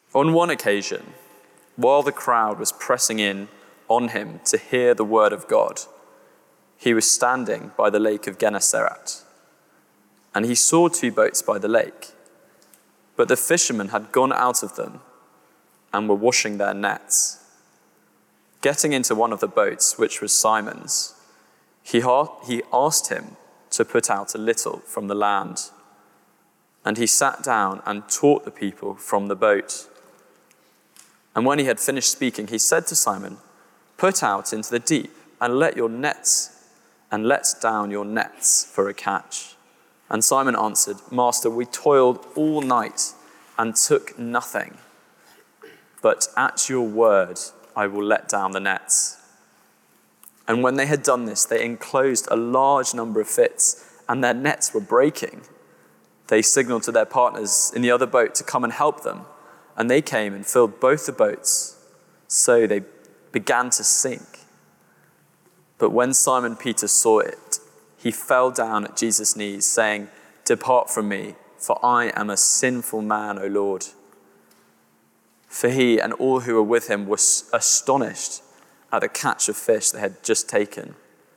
On one occasion, while the crowd was pressing in on him to hear the word of God, he was standing by the lake of Gennesaret, and he saw 2 boats by the lake, but the fishermen had gone out of them and were washing their nets. Getting into one of the boats, which was Simon's, he asked him to put out a little from the land, and he sat down and taught the people from the boat. And when he had finished speaking, he said to Simon, "Put out into the deep and let down your nets for a catch." And Simon answered, "Master, we toiled all night and took nothing, but at your word I will let down the nets." And when they had done this, they enclosed a large number of fish, and their nets were breaking. They signaled to their partners in the other boat to come and help them, and they came and filled both the boats, so they began to sink. But when Simon Peter saw it, he fell down at Jesus' knees, saying, "Depart from me, for I am a sinful man, O Lord." For he and all who were with him were astonished at the catch of fish they had just taken.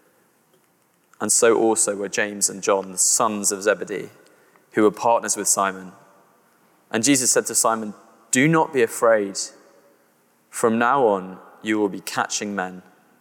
And so also were James and John, the sons of Zebedee, who were partners with Simon. And Jesus said to Simon, "Do not be afraid. From now on, you will be catching men."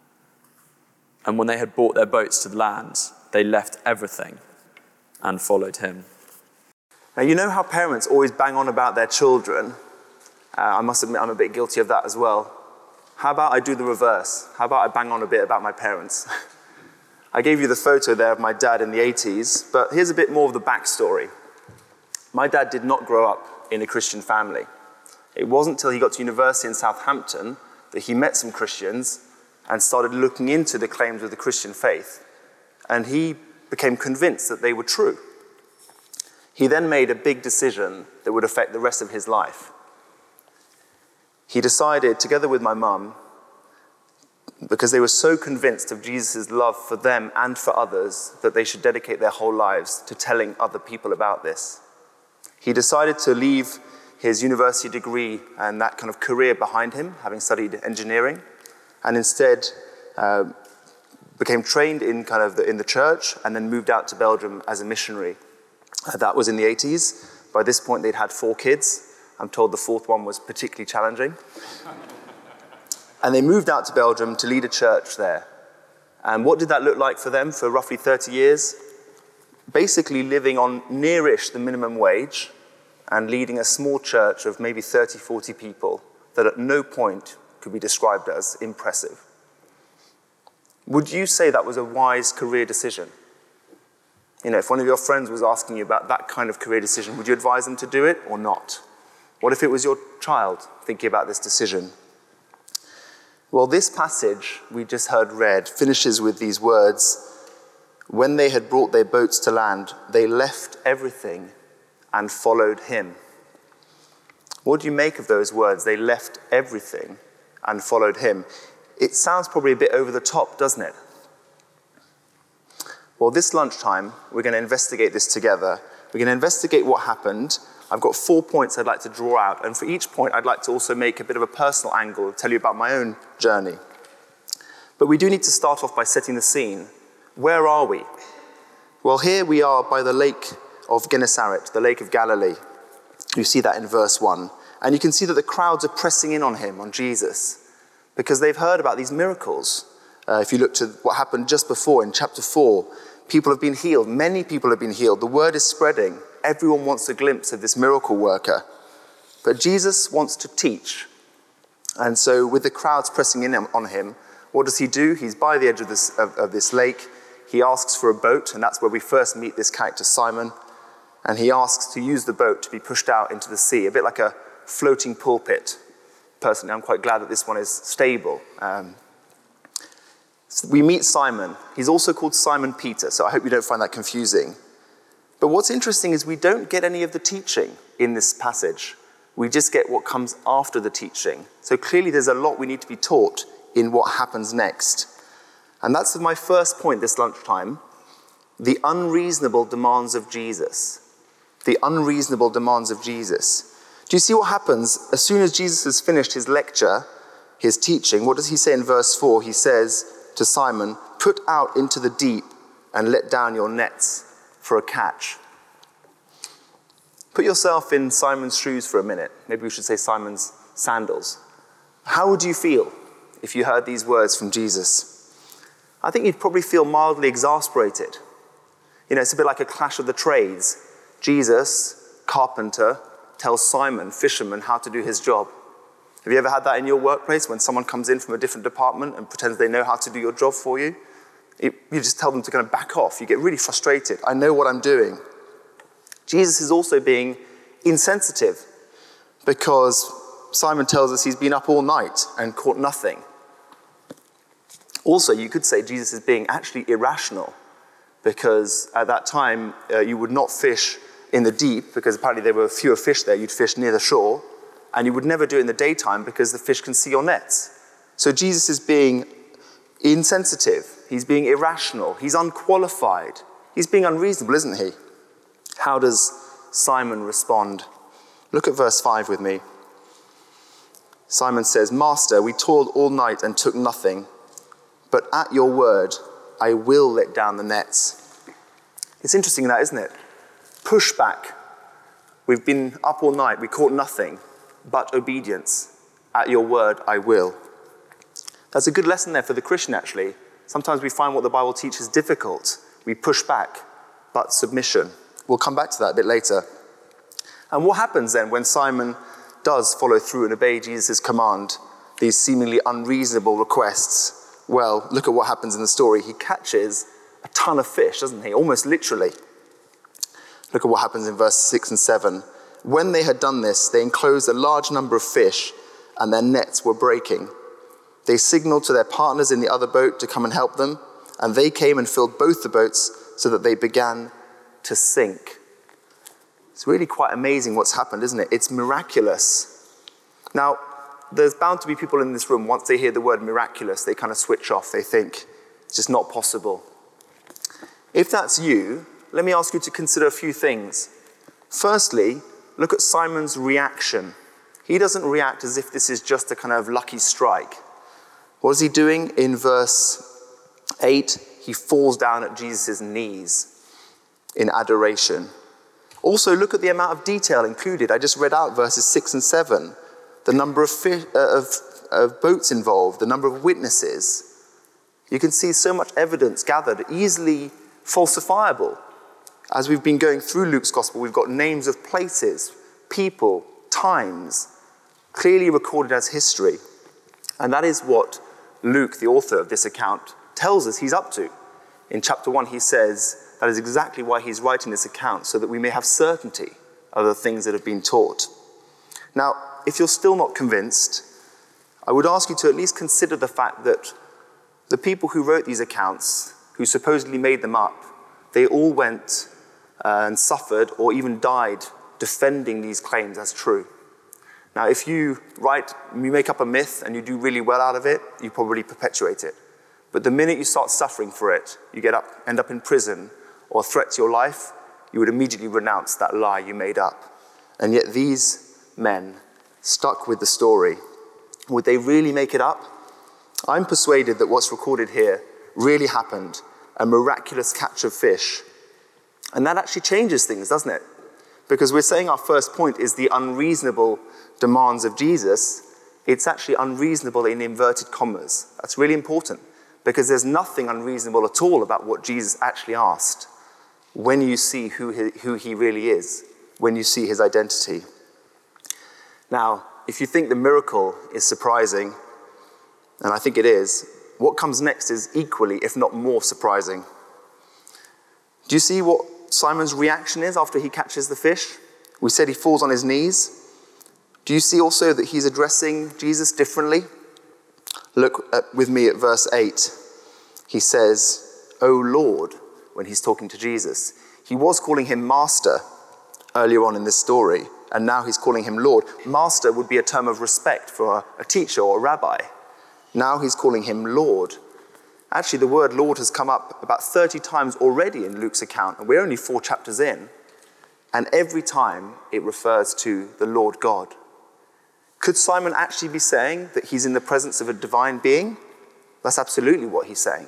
And when they had brought their boats to the land, they left everything and followed him. Now, you know how parents always bang on about their children? I must admit I'm a bit guilty of that as well. How about I do the reverse? How about I bang on a bit about my parents? I gave you the photo there of my dad in the 80s, but here's a bit more of the backstory. My dad did not grow up in a Christian family. It wasn't until he got to university in Southampton that he met some Christians and started looking into the claims of the Christian faith. And he became convinced that they were true. He then made a big decision that would affect the rest of his life. He decided, together with my mum, because they were so convinced of Jesus' love for them and for others, that they should dedicate their whole lives to telling other people about this. He decided to leave his university degree and that kind of career behind him, having studied engineering, and instead became trained in the church and then moved out to Belgium as a missionary. That was in the 80s. By this point, they'd had 4 kids. I'm told the 4th one was particularly challenging. And they moved out to Belgium to lead a church there. And what did that look like for them for roughly 30 years? Basically living on nearish the minimum wage and leading a small church of maybe 30, 40 people that at no point could be described as impressive. Would you say that was a wise career decision? You know, if one of your friends was asking you about that kind of career decision, would you advise them to do it or not? What if it was your child thinking about this decision? Well, this passage we just heard read finishes with these words, "When they had brought their boats to land, they left everything and followed him." What do you make of those words? They left everything and followed him. It sounds probably a bit over the top, doesn't it? Well, this lunchtime, we're going to investigate this together. We're going to investigate what happened. I've got 4 points I'd like to draw out, and for each point, I'd like to also make a bit of a personal angle, tell you about my own journey. But we do need to start off by setting the scene. Where are we? Well, here we are by the lake of Gennesaret, the Lake of Galilee. You see that in verse 1. And you can see that the crowds are pressing in on him, on Jesus, because they've heard about these miracles. If you look to what happened just before in chapter 4, people have been healed. Many people have been healed. The word is spreading. Everyone wants a glimpse of this miracle worker. But Jesus wants to teach. And so with the crowds pressing in on him, what does he do? He's by the edge of this lake. He asks for a boat, and that's where we first meet this character, Simon. And he asks to use the boat to be pushed out into the sea, a bit like a floating pulpit. Personally, I'm quite glad that this one is stable. So we meet Simon. He's also called Simon Peter, so I hope you don't find that confusing. But what's interesting is we don't get any of the teaching in this passage. We just get what comes after the teaching. So clearly there's a lot we need to be taught in what happens next. And that's my first point this lunchtime, the unreasonable demands of Jesus. The unreasonable demands of Jesus. Do you see what happens? As soon as Jesus has finished his lecture, his teaching, what does he say in verse 4? He says to Simon, "Put out into the deep and let down your nets for a catch." Put yourself in Simon's shoes for a minute. Maybe we should say Simon's sandals. How would you feel if you heard these words from Jesus? I think you'd probably feel mildly exasperated. It's a bit like a clash of the trades. Jesus, carpenter, tells Simon, fisherman, how to do his job. Have you ever had that in your workplace when someone comes in from a different department and pretends they know how to do your job for you? You just tell them to kind of back off. You get really frustrated. I know what I'm doing. Jesus is also being insensitive because Simon tells us he's been up all night and caught nothing. Also, you could say Jesus is being actually irrational because at that time you would not fish in the deep because apparently there were fewer fish there. You'd fish near the shore. And you would never do it in the daytime because the fish can see your nets. So Jesus is being insensitive. He's being irrational. He's unqualified. He's being unreasonable, isn't he? How does Simon respond? Look at verse 5 with me. Simon says, "Master, we toiled all night and took nothing, but at your word, I will let down the nets." It's interesting that, isn't it? Pushback. We've been up all night, we caught nothing, but obedience. At your word, I will. That's a good lesson there for the Christian, actually. Sometimes we find what the Bible teaches difficult. We push back, but submission. We'll come back to that a bit later. And what happens then when Simon does follow through and obey Jesus' command, these seemingly unreasonable requests? Well, look at what happens in the story. He catches a ton of fish, doesn't he? Almost literally. Look at what happens in verse 6 and 7. When they had done this, they enclosed a large number of fish, and their nets were breaking. They signaled to their partners in the other boat to come and help them, and they came and filled both the boats so that they began to sink. It's really quite amazing what's happened, isn't it? It's miraculous. Now, there's bound to be people in this room, once they hear the word miraculous, they kind of switch off. They think it's just not possible. If that's you, let me ask you to consider a few things. Firstly, look at Simon's reaction. He doesn't react as if this is just a kind of lucky strike. What is he doing? In verse 8, he falls down at Jesus' knees in adoration. Also, look at the amount of detail included. I just read out verses 6 and 7. The number of boats involved, the number of witnesses. You can see so much evidence gathered, easily falsifiable. As we've been going through Luke's gospel, we've got names of places, people, times, clearly recorded as history. And that is what Luke, the author of this account, tells us he's up to. In chapter 1, he says that is exactly why he's writing this account, so that we may have certainty of the things that have been taught. Now, if you're still not convinced, I would ask you to at least consider the fact that the people who wrote these accounts, who supposedly made them up, they all went and suffered or even died defending these claims as true. Now, if you make up a myth and you do really well out of it, you probably perpetuate it. But the minute you start suffering for it, you end up in prison or a threat to your life, you would immediately renounce that lie you made up. And yet these men stuck with the story. Would they really make it up? I'm persuaded that what's recorded here really happened, a miraculous catch of fish. And that actually changes things, doesn't it? Because we're saying our first point is the unreasonable demands of Jesus. It's actually unreasonable in inverted commas. That's really important, because there's nothing unreasonable at all about what Jesus actually asked when you see who he really is, when you see his identity. Now, if you think the miracle is surprising, and I think it is, what comes next is equally, if not more, surprising. Do you see what Simon's reaction is after he catches the fish? We said he falls on his knees. Do you see also that he's addressing Jesus differently? Look with me at verse 8. He says, "O Lord," when he's talking to Jesus. He was calling him Master earlier on in this story, and now he's calling him Lord. Master would be a term of respect for a teacher or a rabbi. Now he's calling him Lord. Actually, the word Lord has come up about 30 times already in Luke's account, and we're only 4 chapters in. And every time it refers to the Lord God. Could Simon actually be saying that he's in the presence of a divine being? That's absolutely what he's saying.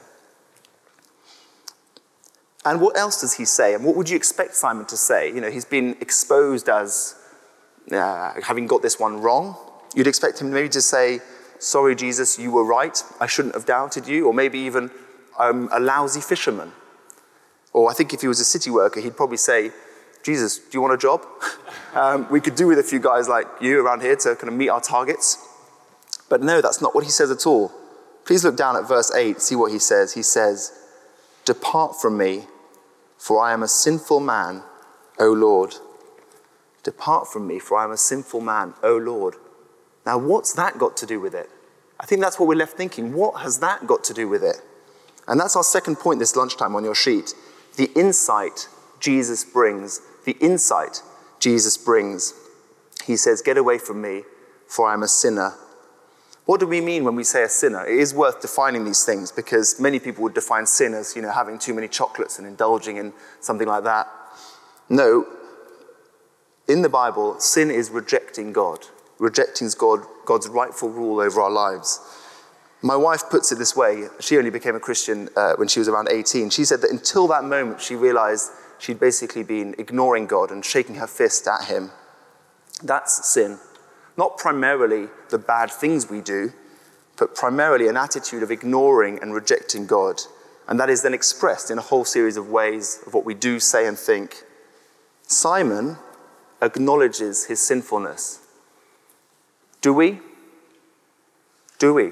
And what else does he say? And what would you expect Simon to say? He's been exposed as having got this one wrong. You'd expect him maybe to say, sorry, Jesus, you were right. I shouldn't have doubted you. Or maybe even, I'm a lousy fisherman. Or I think if he was a city worker, he'd probably say, Jesus, do you want a job? We could do with a few guys like you around here to kind of meet our targets. But no, that's not what he says at all. Please look down at verse 8, see what he says. He says, depart from me, for I am a sinful man, O Lord. Depart from me, for I am a sinful man, O Lord. Now, what's that got to do with it? I think that's what we're left thinking. What has that got to do with it? And that's our second point this lunchtime on your sheet. The insight Jesus brings. The insight Jesus brings. He says, get away from me, for I am a sinner. What do we mean when we say a sinner? It is worth defining these things because many people would define sin as, having too many chocolates and indulging in something like that. No, in the Bible, sin is rejecting God, rejecting God's rightful rule over our lives. My wife puts it this way. She only became a Christian when she was around 18. She said that until that moment, she realized she'd basically been ignoring God and shaking her fist at him. That's sin. Not primarily the bad things we do, but primarily an attitude of ignoring and rejecting God. And that is then expressed in a whole series of ways of what we do, say, and think. Simon acknowledges his sinfulness. Do we? Do we?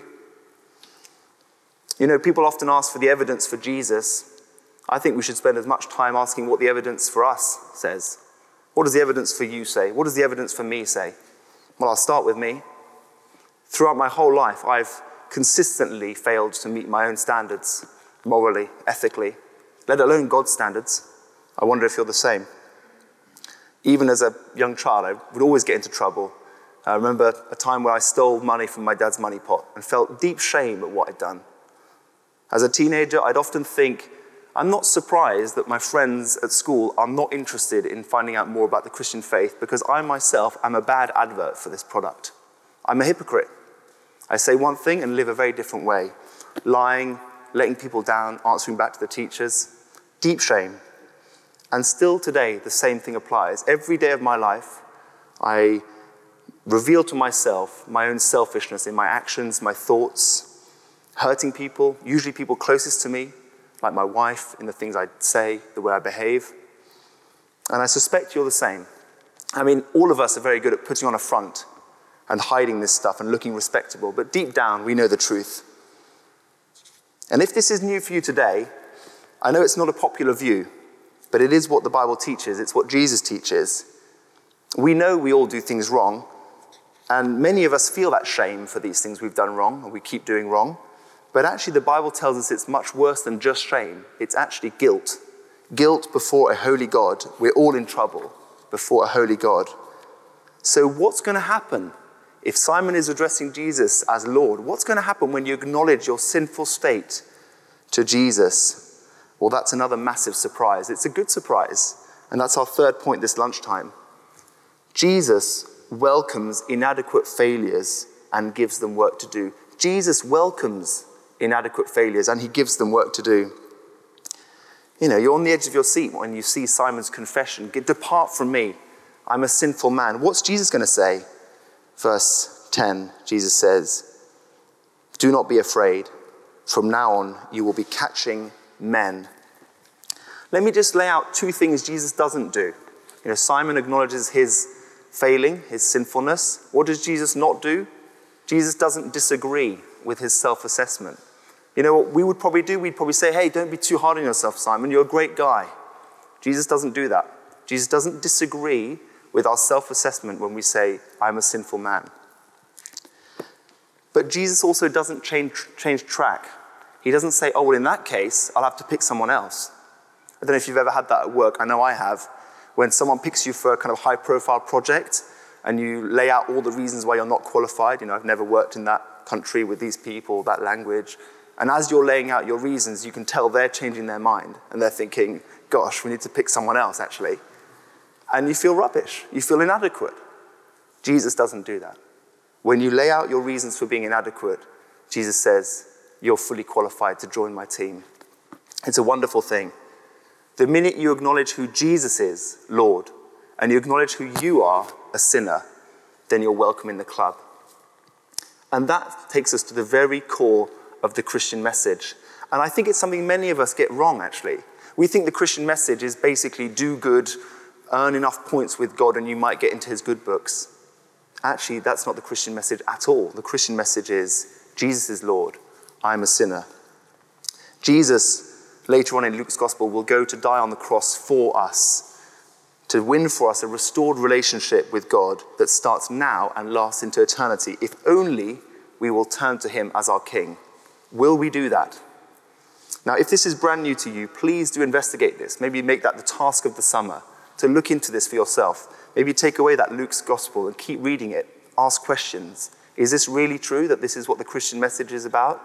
People often ask for the evidence for Jesus. I think we should spend as much time asking what the evidence for us says. What does the evidence for you say? What does the evidence for me say? Well, I'll start with me. Throughout my whole life, I've consistently failed to meet my own standards, morally, ethically, let alone God's standards. I wonder if you're the same. Even as a young child, I would always get into trouble. I remember a time where I stole money from my dad's money pot and felt deep shame at what I'd done. As a teenager, I'd often think, I'm not surprised that my friends at school are not interested in finding out more about the Christian faith because I myself am a bad advert for this product. I'm a hypocrite. I say one thing and live a very different way. Lying, letting people down, answering back to the teachers. Deep shame. And still today, the same thing applies. Every day of my life, I reveal to myself my own selfishness in my actions, my thoughts, hurting people, usually people closest to me, like my wife, in the things I say, the way I behave. And I suspect you're the same. All of us are very good at putting on a front and hiding this stuff and looking respectable, but deep down, we know the truth. And if this is new for you today, I know it's not a popular view, but it is what the Bible teaches. It's what Jesus teaches. We know we all do things wrong, and many of us feel that shame for these things we've done wrong, and we keep doing wrong. But actually, the Bible tells us it's much worse than just shame. It's actually guilt. Guilt before a holy God. We're all in trouble before a holy God. So what's going to happen if Simon is addressing Jesus as Lord? What's going to happen when you acknowledge your sinful state to Jesus? Well, that's another massive surprise. It's a good surprise. And that's our third point this lunchtime. Jesus welcomes inadequate failures and gives them work to do. Jesus welcomes inadequate failures and he gives them work to do. You're on the edge of your seat when you see Simon's confession. Depart from me. I'm a sinful man. What's Jesus going to say? Verse 10, Jesus says, do not be afraid. From now on, you will be catching men. Let me just lay out two things Jesus doesn't do. Simon acknowledges his failing, his sinfulness. What does Jesus not do? Jesus doesn't disagree with his self-assessment. What we would probably do? We'd probably say, hey, don't be too hard on yourself, Simon. You're a great guy. Jesus doesn't do that. Jesus doesn't disagree with our self-assessment when we say, I'm a sinful man. But Jesus also doesn't change track. He doesn't say, oh, well, in that case, I'll have to pick someone else. I don't know if you've ever had that at work. I know I have. When someone picks you for a kind of high-profile project and you lay out all the reasons why you're not qualified. I've never worked in that country with these people, that language. And as you're laying out your reasons, you can tell they're changing their mind. And they're thinking, gosh, we need to pick someone else, actually. and you feel rubbish. You feel inadequate. Jesus doesn't do that. When you lay out your reasons for being inadequate, Jesus says, you're fully qualified to join my team. It's a wonderful thing. The minute you acknowledge who Jesus is, Lord, and you acknowledge who you are, a sinner, then you're welcome in the club. And that takes us to the very core of the Christian message. And I think it's something many of us get wrong, actually. We think the Christian message is basically do good, earn enough points with God, and you might get into his good books. Actually, that's not the Christian message at all. The Christian message is, Jesus is Lord, I'm a sinner. Jesus, later on in Luke's gospel, will go to die on the cross for us, to win for us a restored relationship with God that starts now and lasts into eternity, if only we will turn to him as our King. Will we do that? Now, if this is brand new to you, please do investigate this. Maybe make that the task of the summer, to look into this for yourself. Maybe take away that Luke's gospel and keep reading it. Ask questions. Is this really true that this is what the Christian message is about?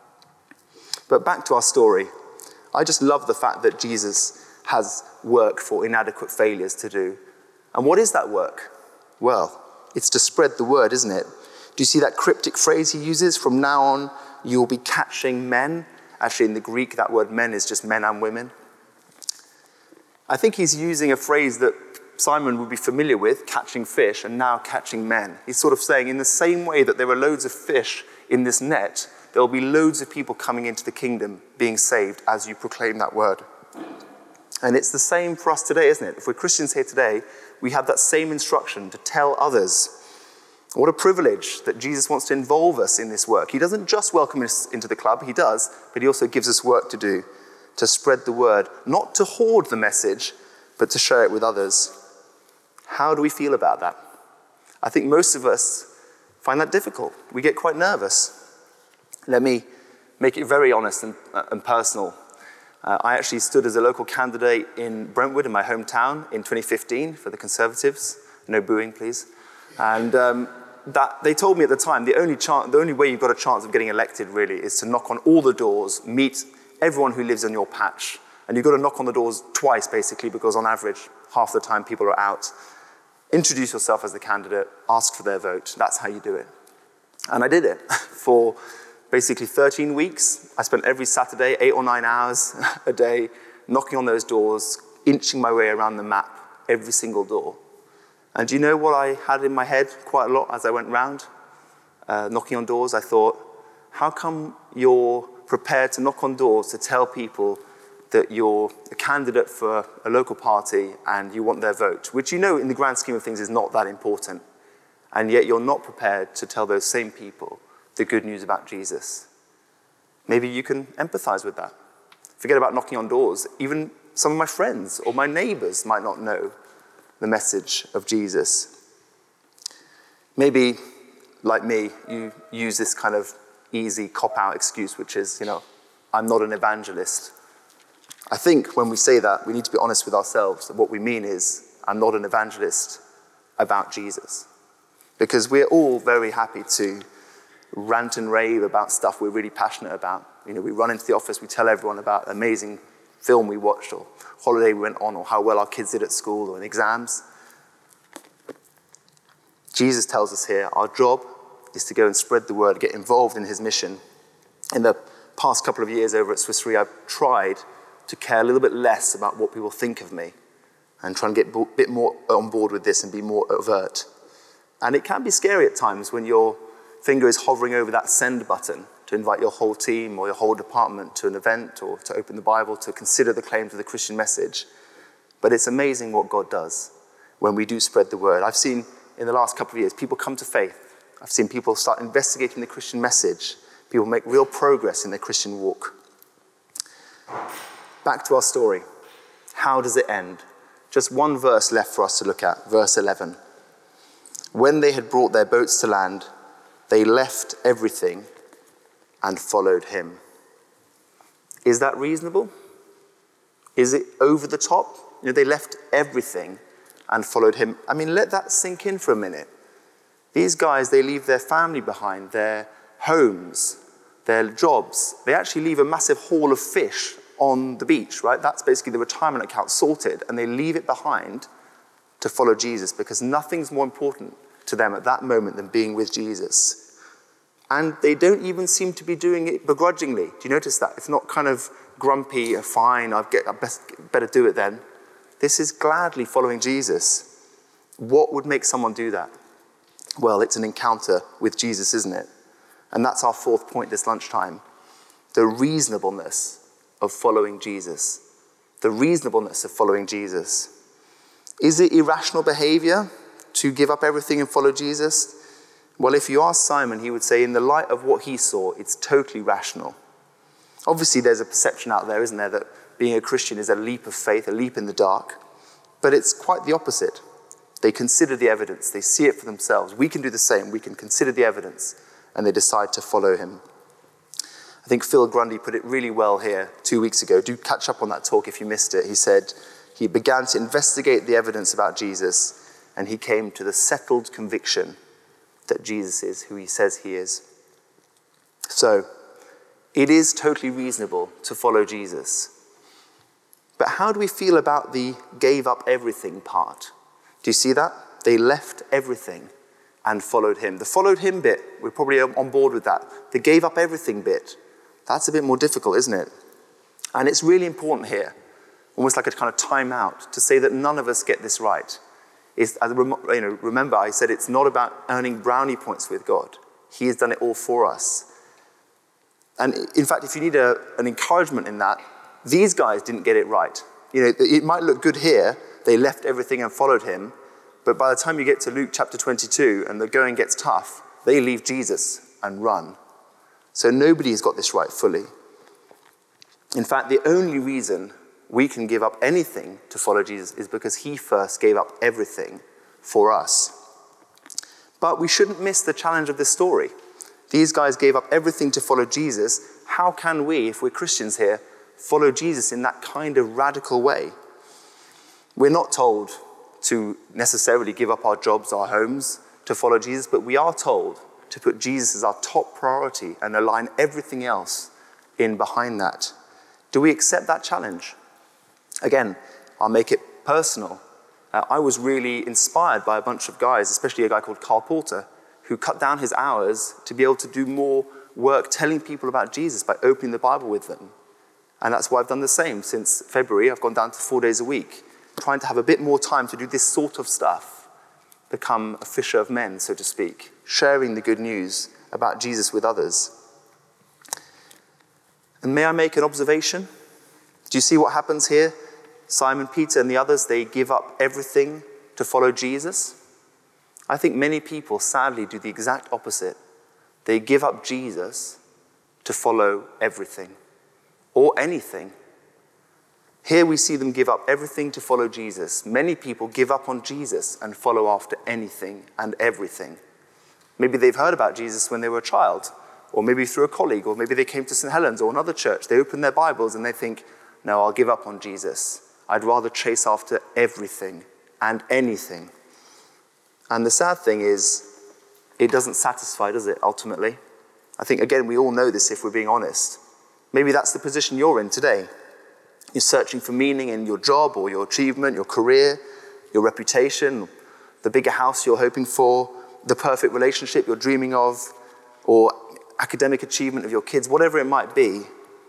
But back to our story. I just love the fact that Jesus has work for inadequate failures to do. And what is that work? Well, it's to spread the word, isn't it? Do you see that cryptic phrase he uses? From now on, you'll be catching men. Actually, in the Greek, that word men is just men and women. I think he's using a phrase that Simon would be familiar with, catching fish, and now catching men. He's sort of saying, in the same way that there are loads of fish in this net, there will be loads of people coming into the kingdom, being saved as you proclaim that word. And it's the same for us today, isn't it? If we're Christians here today, we have that same instruction to tell others. What a privilege that Jesus wants to involve us in this work. He doesn't just welcome us into the club, he does, but he also gives us work to do, to spread the word, not to hoard the message, but to share it with others. How do we feel about that? I think most of us find that difficult. We get quite nervous. Let me make it very honest and personal. I actually stood as a local candidate in Brentwood, in my hometown, in 2015 for the Conservatives. No booing, please. And that they told me at the time, the only way you've got a chance of getting elected, really, is to knock on all the doors, meet everyone who lives on your patch. And you've got to knock on the doors twice, basically, because on average, half the time people are out. Introduce yourself as the candidate, ask for their vote. That's how you do it. And I did it for basically 13 weeks. I spent every Saturday, 8 or 9 hours a day, knocking on those doors, inching my way around the map, every single door. And do you know what I had in my head quite a lot as I went round, knocking on doors? I thought, how come you're prepared to knock on doors to tell people that you're a candidate for a local party and you want their vote, which you know in the grand scheme of things is not that important, and yet you're not prepared to tell those same people the good news about Jesus? Maybe you can empathize with that. Forget about knocking on doors. Even some of my friends or my neighbors might not know the message of Jesus. Maybe, like me, you use this kind of easy cop-out excuse, which is, I'm not an evangelist. I think when we say that, we need to be honest with ourselves that what we mean is, I'm not an evangelist about Jesus. Because we're all very happy to rant and rave about stuff we're really passionate about. We run into the office, we tell everyone about an amazing film we watched, or holiday we went on, or how well our kids did at school or in exams. Jesus tells us here, our job is to go and spread the word, get involved in his mission. In the past couple of years over at Swiss Re, I've tried to care a little bit less about what people think of me and try and get a bit more on board with this and be more overt. And it can be scary at times when your finger is hovering over that send button to invite your whole team or your whole department to an event or to open the Bible, to consider the claims of the Christian message. But it's amazing what God does when we do spread the word. I've seen in the last couple of years people come to faith. I've seen people start investigating the Christian message. People make real progress in their Christian walk. Back to our story. How does it end? Just one verse left for us to look at, verse 11. When they had brought their boats to land, they left everything and followed him. Is that reasonable? Is it over the top? They left everything and followed him. I mean, let that sink in for a minute. These guys, they leave their family behind, their homes, their jobs. They actually leave a massive haul of fish on the beach, right? That's basically the retirement account sorted, and they leave it behind to follow Jesus because nothing's more important to them at that moment than being with Jesus. And they don't even seem to be doing it begrudgingly. Do you notice that? It's not kind of grumpy, fine, I better do it then. This is gladly following Jesus. What would make someone do that? Well, it's an encounter with Jesus, isn't it? And that's our fourth point this lunchtime. The reasonableness of following Jesus. The reasonableness of following Jesus. Is it irrational behavior to give up everything and follow Jesus? Well, if you ask Simon, he would say in the light of what he saw, it's totally rational. Obviously, there's a perception out there, isn't there, that being a Christian is a leap of faith, a leap in the dark. But it's quite the opposite. They consider the evidence. They see it for themselves. We can do the same. We can consider the evidence, and they decide to follow him. I think Phil Grundy put it really well here 2 weeks ago. Do catch up on that talk if you missed it. He said he began to investigate the evidence about Jesus, and he came to the settled conviction that Jesus is who he says he is. So, it is totally reasonable to follow Jesus. But how do we feel about the gave up everything part? Do you see that? They left everything and followed him. The followed him bit, we're probably on board with that. The gave up everything bit, that's a bit more difficult, isn't it? And it's really important here, almost like a kind of time out, to say that none of us get this right. Remember, I said it's not about earning brownie points with God. He has done it all for us. And in fact, if you need an encouragement in that, these guys didn't get it right. It might look good here, they left everything and followed him, but by the time you get to Luke chapter 22 and the going gets tough, they leave Jesus and run. So nobody has got this right fully. In fact, the only reason we can give up anything to follow Jesus is because he first gave up everything for us. But we shouldn't miss the challenge of this story. These guys gave up everything to follow Jesus. How can we, if we're Christians here, follow Jesus in that kind of radical way? We're not told to necessarily give up our jobs, our homes, to follow Jesus, but we are told to put Jesus as our top priority and align everything else in behind that. Do we accept that challenge? Again, I'll make it personal. I was really inspired by a bunch of guys, especially a guy called Carl Porter, who cut down his hours to be able to do more work telling people about Jesus by opening the Bible with them. And that's why I've done the same since February. I've gone down to 4 days a week, trying to have a bit more time to do this sort of stuff, become a fisher of men, so to speak, sharing the good news about Jesus with others. And may I make an observation? Do you see what happens here? Simon, Peter, and the others, they give up everything to follow Jesus. I think many people, sadly, do the exact opposite. They give up Jesus to follow everything or anything. Here we see them give up everything to follow Jesus. Many people give up on Jesus and follow after anything and everything. Maybe they've heard about Jesus when they were a child, or maybe through a colleague, or maybe they came to St. Helens or another church. They open their Bibles and they think, no, I'll give up on Jesus. I'd rather chase after everything and anything. And the sad thing is, it doesn't satisfy, does it, ultimately? I think, again, we all know this if we're being honest. Maybe that's the position you're in today. You're searching for meaning in your job or your achievement, your career, your reputation, the bigger house you're hoping for, the perfect relationship you're dreaming of, or academic achievement of your kids, whatever it might be.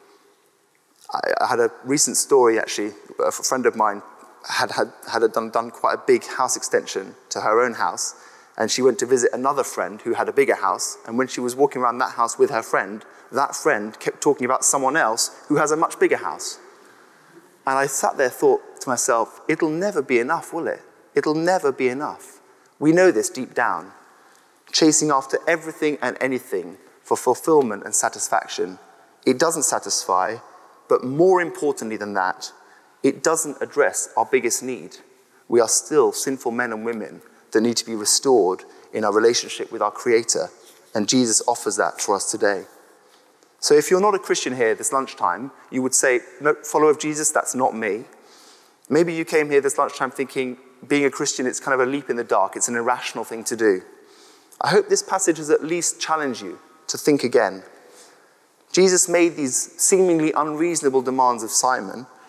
I had a recent story, actually. A friend of mine had done quite a big house extension to her own house, and she went to visit another friend who had a bigger house, and when she was walking around that house with her friend, that friend kept talking about someone else who has a much bigger house. And I sat there, thought to myself, it'll never be enough, will it? It'll never be enough. We know this deep down. Chasing after everything and anything for fulfillment and satisfaction, it doesn't satisfy, but more importantly than that, it doesn't address our biggest need. We are still sinful men and women that need to be restored in our relationship with our Creator, and Jesus offers that for us today. So if you're not a Christian here this lunchtime, you would say, no, follower of Jesus, that's not me. Maybe you came here this lunchtime thinking, being a Christian, it's kind of a leap in the dark. It's an irrational thing to do. I hope this passage has at least challenged you to think again. Jesus made these seemingly unreasonable demands of Simon,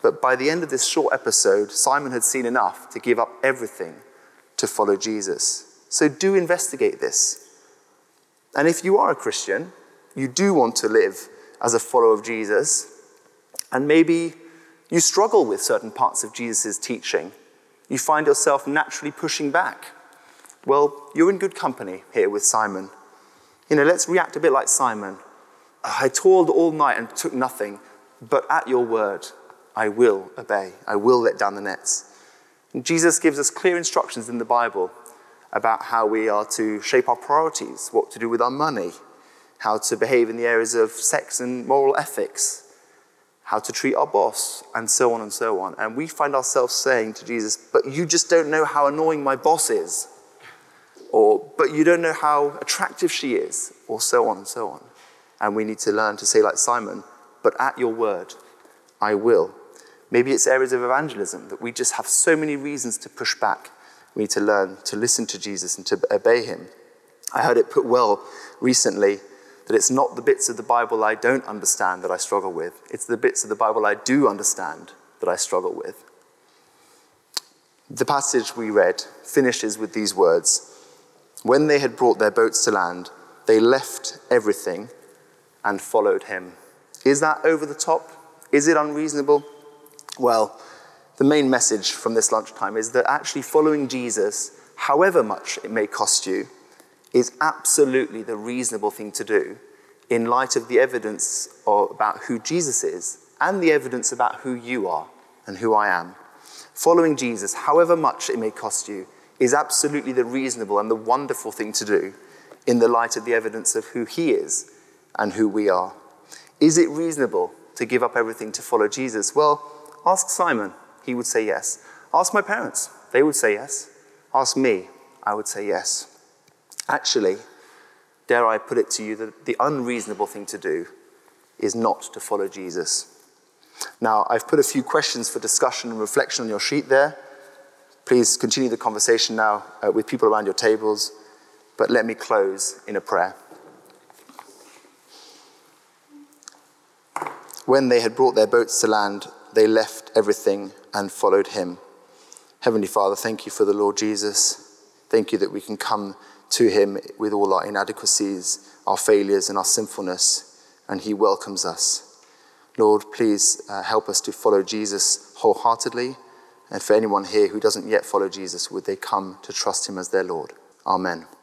But by the end of this short episode, Simon had seen enough to give up everything to follow Jesus. So do investigate this. And if you are a Christian, you do want to live as a follower of Jesus, and maybe you struggle with certain parts of Jesus' teaching, you find yourself naturally pushing back, well, you're in good company here with Simon. Let's react a bit like Simon. I toiled all night and took nothing, but at your word, I will obey. I will let down the nets. And Jesus gives us clear instructions in the Bible about how we are to shape our priorities, what to do with our money, how to behave in the areas of sex and moral ethics, how to treat our boss, and so on and so on. And we find ourselves saying to Jesus, but you just don't know how annoying my boss is, or but you don't know how attractive she is, or so on and so on. And we need to learn to say like Simon, but at your word, I will. Maybe it's areas of evangelism that we just have so many reasons to push back. We need to learn to listen to Jesus and to obey him. I heard it put well recently that it's not the bits of the Bible I don't understand that I struggle with. It's the bits of the Bible I do understand that I struggle with. The passage we read finishes with these words. When they had brought their boats to land, they left everything and followed him. Is that over the top? Is it unreasonable? Well, the main message from this lunchtime is that actually following Jesus, however much it may cost you, is absolutely the reasonable thing to do in light of the evidence about who Jesus is and the evidence about who you are and who I am. Following Jesus, however much it may cost you, is absolutely the reasonable and the wonderful thing to do in the light of the evidence of who he is and who we are. Is it reasonable to give up everything to follow Jesus? Well, ask Simon. He would say yes. Ask my parents. They would say yes. Ask me. I would say yes. Actually, dare I put it to you that the unreasonable thing to do is not to follow Jesus. Now, I've put a few questions for discussion and reflection on your sheet there. Please continue the conversation now with people around your tables, but let me close in a prayer. When they had brought their boats to land, they left everything and followed him. Heavenly Father, thank you for the Lord Jesus. Thank you that we can come to him with all our inadequacies, our failures and our sinfulness, and he welcomes us. Lord, please help us to follow Jesus wholeheartedly. And for anyone here who doesn't yet follow Jesus, would they come to trust him as their Lord? Amen.